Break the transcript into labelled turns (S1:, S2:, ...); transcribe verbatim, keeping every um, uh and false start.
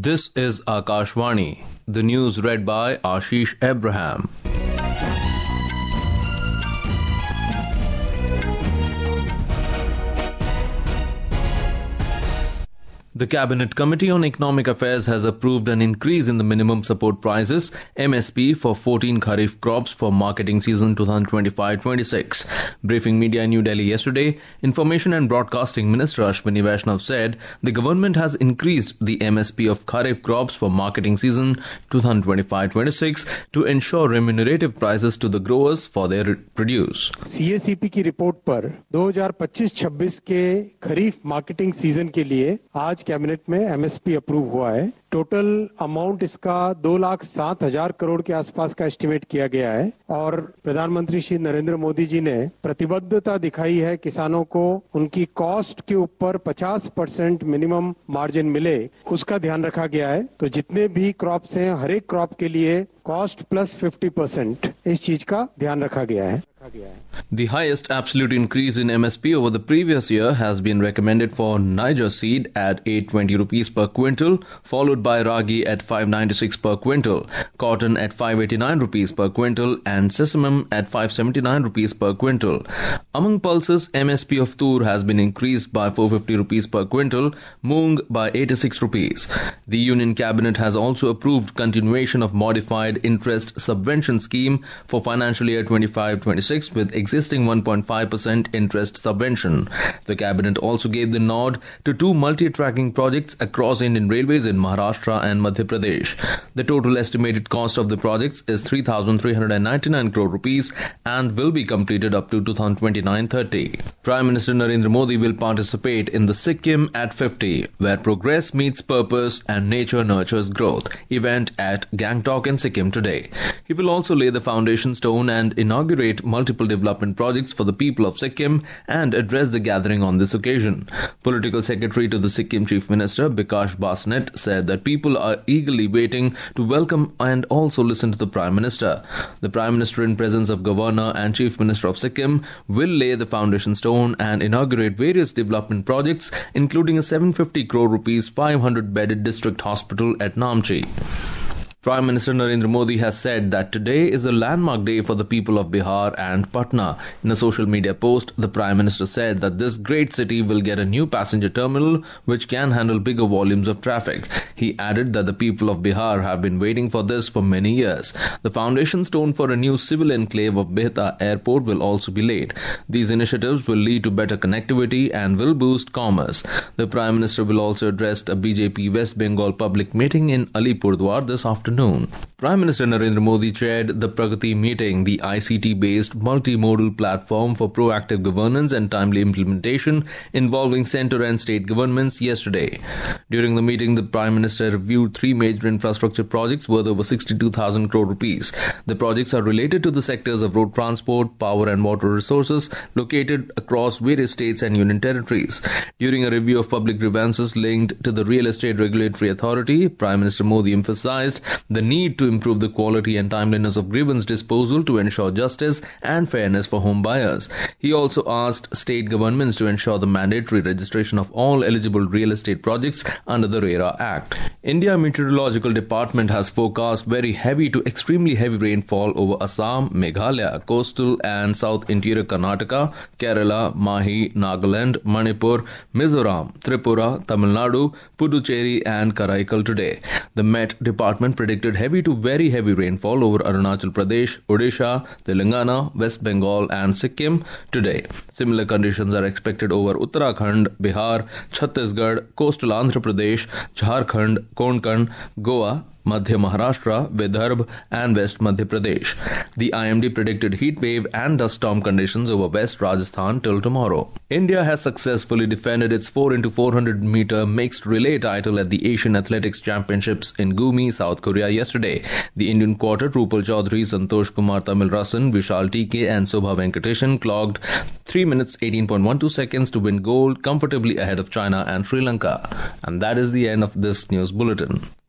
S1: This is Akashvani. The news read by Ashish Abraham. The Cabinet Committee on Economic Affairs has approved an increase in the minimum support prices M S P for fourteen Kharif crops for marketing season twenty twenty-five twenty-six. Briefing media in New Delhi yesterday, Information and Broadcasting Minister Ashwini Vaishnav said the government has increased the M S P of Kharif crops for marketing season twenty twenty-five twenty-six to ensure remunerative prices to the growers for their produce.
S2: C A C P की report पर twenty twenty-five twenty-six के खरीफ marketing season के लिए आज cabinet में M S P approve हुआ है। Total amount इसका दो लाख सात हजार करोड़ के आसपास का एस्टिमेट किया गया है और प्रधानमंत्री श्री नरेंद्र मोदी जी ने प्रतिबद्धता दिखाई है किसानों को उनकी कॉस्ट के ऊपर पचास परसेंट मिनिमम मार्जिन मिले, उसका ध्यान रखा गया है। तो जितने भी क्रॉप्स हैं, हर एक क्रॉप के लिए कॉस्ट प्लस फिफ्टी परसेंट इस चीज का ध्यान रखा गया है।
S1: The highest absolute increase in M S P over the previous year has been recommended for Niger seed at eight hundred twenty rupees per quintal, followed by ragi at five hundred ninety-six per quintal, cotton at five hundred eighty-nine rupees per quintal and sesamum at five hundred seventy-nine rupees per quintal. Among pulses, M S P of tur has been increased by four hundred fifty rupees per quintal, moong by eighty-six rupees. The Union Cabinet has also approved continuation of modified interest subvention scheme for financial year twenty-five twenty-six with existing one point five percent interest subvention. The cabinet also gave the nod to two multi-tracking projects across Indian Railways in Maharashtra and Madhya Pradesh. The total estimated cost of the projects is three thousand three hundred ninety-nine crore rupees and will be completed up to twenty twenty-nine thirty. Prime Minister Narendra Modi will participate in the Sikkim at fifty, where progress meets purpose and nature nurtures growth event at Gangtok in Sikkim today. He will also lay the foundation stone and inaugurate multiple development projects for the people of Sikkim and address the gathering on this occasion. Political Secretary to the Sikkim Chief Minister Bikash Basnet said that people are eagerly waiting to welcome and also listen to the Prime Minister. The Prime Minister, in presence of Governor and Chief Minister of Sikkim, will lay the foundation stone and inaugurate various development projects, including a seven hundred fifty crore rupees five hundred bedded district hospital at Namchi. Prime Minister Narendra Modi has said that today is a landmark day for the people of Bihar and Patna. In a social media post, the Prime Minister said that this great city will get a new passenger terminal which can handle bigger volumes of traffic. He added that the people of Bihar have been waiting for this for many years. The foundation stone for a new civil enclave of Behta Airport will also be laid. These initiatives will lead to better connectivity and will boost commerce. The Prime Minister will also address a B J P West Bengal public meeting in Alipurdwar this afternoon. Prime Minister Narendra Modi chaired the Pragati meeting, the I C T-based multimodal platform for proactive governance and timely implementation involving centre and state governments yesterday. During the meeting, the Prime Minister reviewed three major infrastructure projects worth over sixty-two thousand crore rupees. The projects are related to the sectors of road transport, power and water resources located across various states and union territories. During a review of public grievances linked to the Real Estate Regulatory Authority, Prime Minister Modi emphasized the need to improve the quality and timeliness of grievance disposal to ensure justice and fairness for home buyers. He also asked state governments to ensure the mandatory registration of all eligible real estate projects under the RERA Act. India Meteorological Department has forecast very heavy to extremely heavy rainfall over Assam, Meghalaya, coastal and south interior Karnataka, Kerala, Mahi, Nagaland, Manipur, Mizoram, Tripura, Tamil Nadu, Puducherry and Karaikal today. The Met Department predicted heavy to very heavy rainfall over Arunachal Pradesh, Odisha, Telangana, West Bengal and Sikkim today. Similar conditions are expected over Uttarakhand, Bihar, Chhattisgarh, coastal Andhra Pradesh, Jharkhand, Konkan, Goa, Madhya Maharashtra, Vidarbha and West Madhya Pradesh. The I M D predicted heat wave and dust storm conditions over West Rajasthan till tomorrow. India has successfully defended its four into four hundred meter mixed relay title at the Asian Athletics Championships in Gumi, South Korea yesterday. The Indian quartet Rupal Chaudhary, Santosh Kumar Tamilrasan, Vishal T K and Sobha Venkateshan clocked three minutes eighteen point one two seconds to win gold, comfortably ahead of China and Sri Lanka. And that is the end of this news bulletin.